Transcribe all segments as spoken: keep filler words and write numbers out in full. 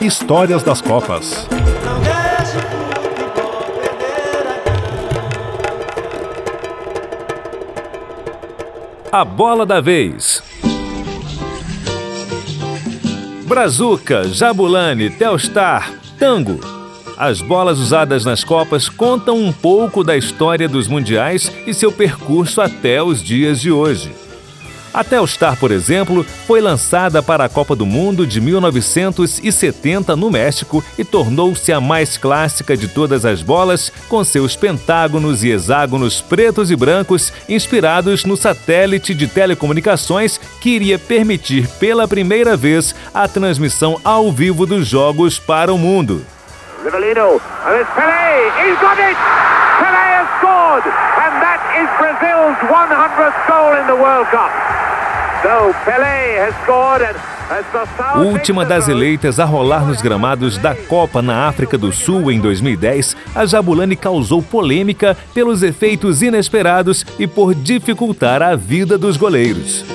Histórias das Copas. A bola da vez. Brazuca, Jabulani, Telstar, Tango. As bolas usadas nas Copas contam um pouco da história dos mundiais e seu percurso até os dias de hoje. A Telstar, por exemplo, foi lançada para a Copa do Mundo de mil novecentos e setenta no México e tornou-se a mais clássica de todas as bolas, com seus pentágonos e hexágonos pretos e brancos inspirados no satélite de telecomunicações que iria permitir pela primeira vez a transmissão ao vivo dos jogos para o mundo. Rivellino, and it's Pelé, he's got it! Pelé has scored, and that is Brazil's one hundredth goal in the World Cup. So Pelé has scored and as the South Última das eleitas a rolar nos gramados da Copa na África do Sul em dois mil e dez, a Jabulani causou polêmica pelos efeitos inesperados e por dificultar a vida dos goleiros.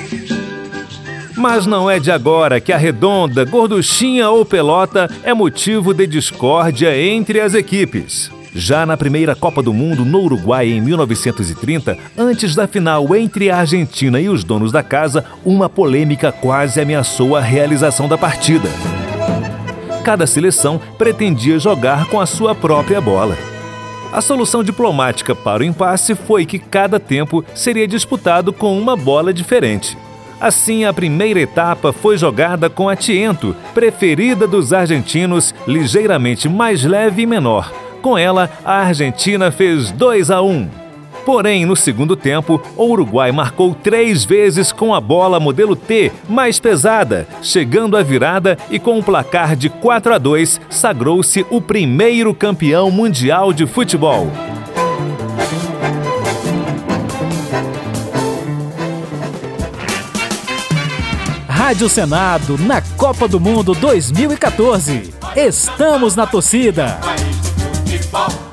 Mas não é de agora que a redonda, gorduchinha ou pelota é motivo de discórdia entre as equipes. Já na primeira Copa do Mundo no Uruguai em mil novecentos e trinta, antes da final entre a Argentina e os donos da casa, uma polêmica quase ameaçou a realização da partida. Cada seleção pretendia jogar com a sua própria bola. A solução diplomática para o impasse foi que cada tempo seria disputado com uma bola diferente. Assim, a primeira etapa foi jogada com a Tiento, preferida dos argentinos, ligeiramente mais leve e menor. Com ela, a Argentina fez dois a um. Porém, no segundo tempo, o Uruguai marcou três vezes com a bola modelo T, mais pesada, chegando à virada e com um placar de quatro a dois, sagrou-se o primeiro campeão mundial de futebol. Rádio Senado na Copa do Mundo dois mil e quatorze. Estamos na torcida. Futebol.